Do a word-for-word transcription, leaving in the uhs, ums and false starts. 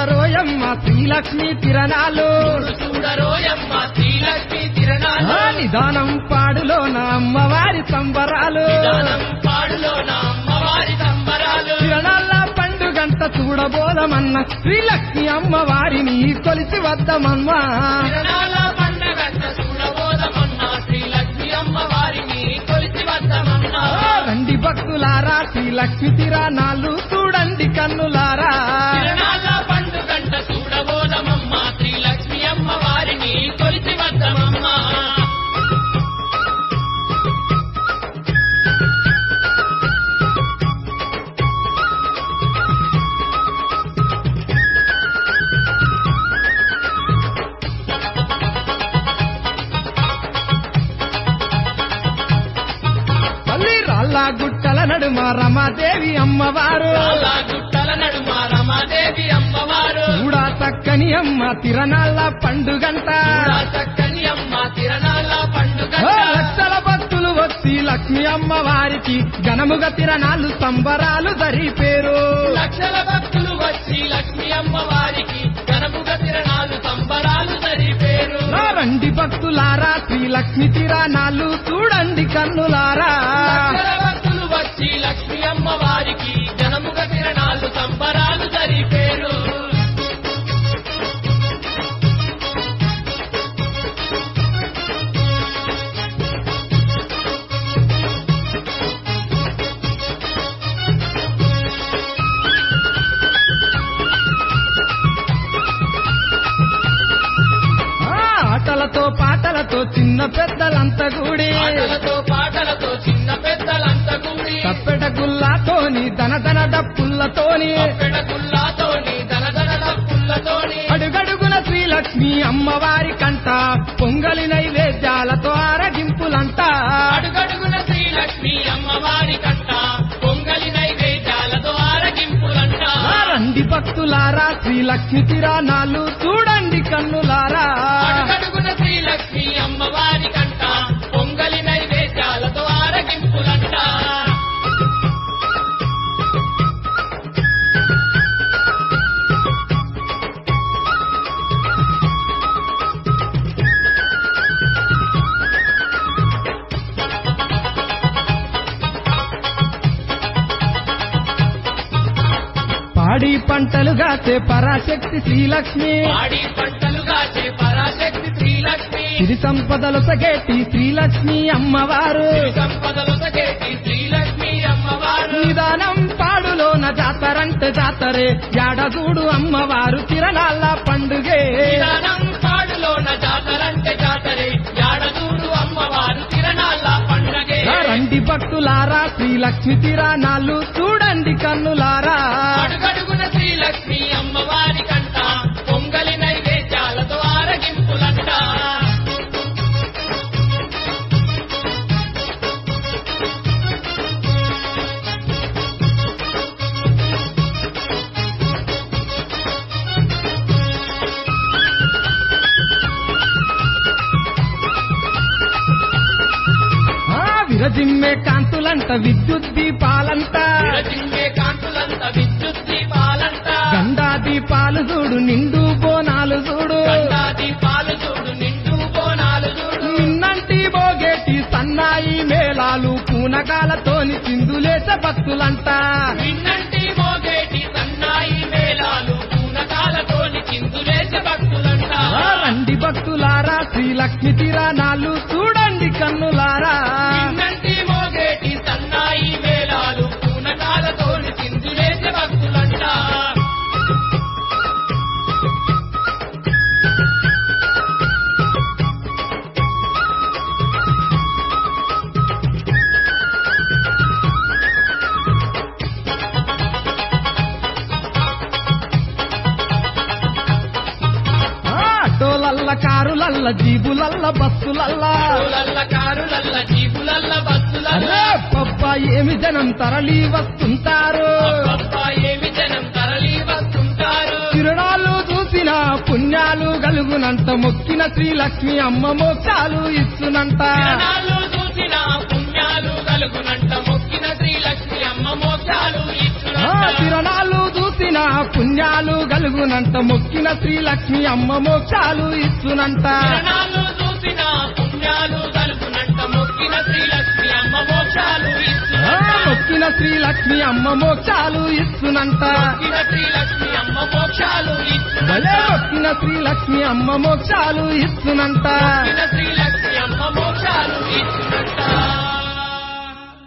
చూడరోయమ్మ శ్రీలక్ష్మి తిరణాలు చూడరోయమ్మ శ్రీలక్ష్మి తిరణాలు నిదానం పాడులోన అమ్మవారి సంబరాలు పాడులోన అమ్మవారి సంబరాలు తిరణాల పండుగంట చూడబోదమన్న శ్రీలక్ష్మి అమ్మవారిని కొలిసి వద్దమమ్మా తిరణాల పండుగంట చూడబోదమన్న శ్రీలక్ష్మి అమ్మవారిని కొలిసి వద్దమన్నా రండి భక్తులారా శ్రీలక్ష్మి తిరణాలు చూడండి కన్నులారా తిరణాల పండుగంట చూడబోదమమ్మ శ్రీలక్ష్మి అమ్మవారిని కొలిసి వద్దమమ్మా గుట్టల నడుమ రమాదేవి అమ్మవారు గుట్టల నడుమ రమాదేవి అమ్మవారు కూడా చక్కని అమ్మ తిరణాల పండుగంట చక్కని అమ్మ తిరణాల పండుగ లక్షల భక్తులు వచ్చి లక్ష్మి అమ్మవారికి ఘనముగ తిరణాలు సంబరాలు జరిపేరు లక్షల భక్తులు వచ్చి లక్ష్మి అమ్మవారికి ఘనముగ తిరణాలు సంబరాలు జరిపేరు రండి భక్తులారా శ్రీలక్ష్మి తిరణాలు చూడండి కన్నులారా భక్తులు వచ్చి లక్ష్మి అమ్మవారికి ఘనముగ తిరణాలు సంబరాలు జరిపేరు ఆటలతో పాటలతో చిన్న పెద్దలంతా కూడి ఆటలతో పాటలతో చిన్న పెద్దలంతా కూడి తప్పెట గుల్లాతోని ధన ధన డప్పులతోని తప్పెట గుల్లాతోని ధన ధన డప్పులతోని అడుగడుగున శ్రీలక్ష్మి అమ్మవారి కంట పొంగలి నైవేద్యాలతో ఆరగింపులంట అడుగడుగున శ్రీలక్ష్మి అమ్మవారి కంట పొంగలి నైవేద్యాలతో ఆరగింపులంట రండి భక్తులారా శ్రీలక్ష్మి తిరణాలు చూడండి కన్నులారా అడుగడుగున శ్రీలక్ష్మి అమ్మవారి కంట పొంగలి నైవేద్యాలతో ఆరగింపులంట పాడి పంటలుగా చే పరాశక్తి శ్రీలక్ష్మి పాడి పంటలుగా చే పరాశక్తి శ్రీలక్ష్మి సిరి సంపదలు సగేటి శ్రీలక్ష్మి అమ్మవారు సంపదలు సగేటి శ్రీలక్ష్మి అమ్మవారు నిదానం పాడులోన జాతరంటే జాతరే యాడదూడు అమ్మవారు తిరణాల పండుగే నిదానం పాడులోన జాతరంటే జాతరే యాడదూడు అమ్మవారు తిరణాల పండుగే రండి భక్తులారా శ్రీలక్ష్మి తిరణాలు చూడండి కన్నులారా అడుగడుగున శ్రీలక్ష్మి అమ్మవారి కంట పొంగలి నైవేద్యాలతో ఆరగింపులంట విరజిమ్మే కాంతులంట విద్యుత్ దీపాలంట విరజిమ్మే కాంతులంట విద్యుత్ దీపాలంట గండా దీపాలు చూడు నిండు బోనాలు చూడు గండా దీపాలు చూడు నిండు బోనాలు చూడు నిన్నంటి బోగేటి సన్నాయి మేళాలు పూనకాలతోని సింధులేస భక్తులంట నిన్నంటి మోగేటి సన్నాయి మేళాలు పూనకాలతోని చిందులేస భక్తులంట రండి భక్తులారా శ్రీలక్ష్మి తిరణాలు చూడండి కన్నులారా నిన్నంటి మోగేటి సన్నాయి మేళాలు పూనకాలతోని చిందులేస భక్తులంట ఆటోలల్ల కారులల్ల జీబులల్ల బస్సులల్ల కారులల్ల కారులల్ల జీపులల్ల బస్సులల్ల పబ్బా ఏమి జనం తరలి వస్తుంటారు అబ్బబ్బా ఏమి జనం తరలి వస్తుంటారు తిరణాలు చూసిన పుణ్యాలు గలుగునంట మొక్కిన శ్రీలక్ష్మి అమ్మ మోక్షాలు ఇచ్చునంట తిరణాలు చూసిన పుణ్యాలు కలుగునంట మొక్కిన శ్రీలక్ష్మి అమ్మ మోక్షాలు ఆ ఇచ్చునంట తిరణాలు చూసిన పుణ్యాలు గలుగునంట మొక్కిన శ్రీలక్ష్మి అమ్మ మోక్షాలు ఇచ్చునంట కిరణాలు చూసిన పుణ్యాలు కలుగునంట మొక్కిన శ్రీలక్ష్మి అమ్మ మోక్షాలు ఆ, ఇస్తునంట మొక్కిన శ్రీలక్ష్మి అమ్మ మోక్షాలు ఇచ్చునంట మొక్కిన శ్రీలక్ష్మి అమ్మ మోక్షాలు భలే ఇస్తునంట మొక్కిన శ్రీలక్ష్మి అమ్మ మోక్షాలు ఇచ్చునంట మొక్కిన శ్రీలక్ష్మి అమ్మ మోక్షాలు ఇస్తునంట